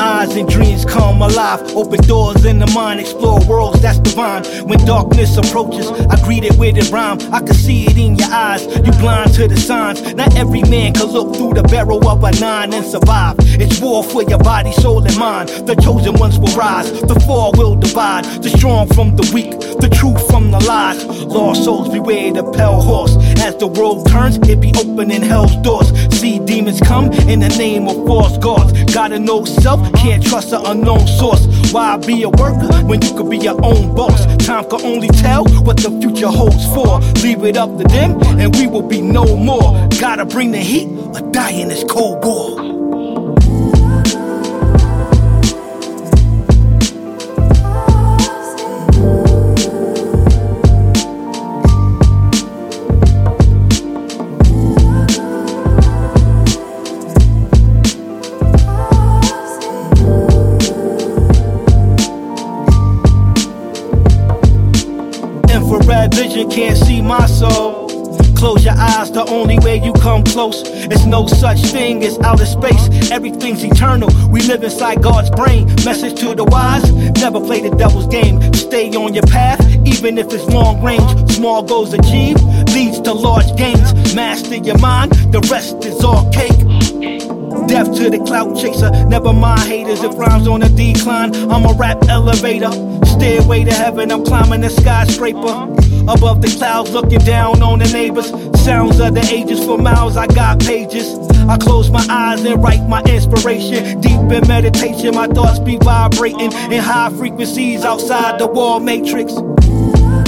eyes and dreams come alive. Open doors in the mind, explore worlds that's divine. When darkness approaches, I greet it with a rhyme. I can see it in your eyes, you blind to the signs. Not every man can look through the barrel of a 9 and survive. It's war for your body, soul, and mind. The chosen ones will rise, the fall will divide. The strong from the weak, the truth from the lies. Lost souls beware the pale horse. As the world turns, it be opening hell's doors. See demons come in the name of false gods. Gotta know self, can't trust an unknown source. Why be a worker when you could be your own boss? Time can only tell what the future holds for. Leave it up to them and we will be no more. Gotta bring the heat or die in this cold war. Infrared vision can't see my soul. Close your eyes, the only way you come close. It's no such thing as outer space. Everything's eternal. We live inside God's brain. Message to the wise: never play the devil's game. Stay on your path, even if it's long range. Small goals achieved leads to large gains. Master your mind, the rest is all cake. Death to the clout chaser, never mind haters. If rhymes on a decline, I'm a rap elevator. Stairway to heaven, I'm climbing the skyscraper. Above the clouds, looking down on the neighbors. Sounds of the ages, for miles I got pages. I close my eyes and write my inspiration. Deep in meditation, my thoughts be vibrating in high frequencies outside the wall matrix.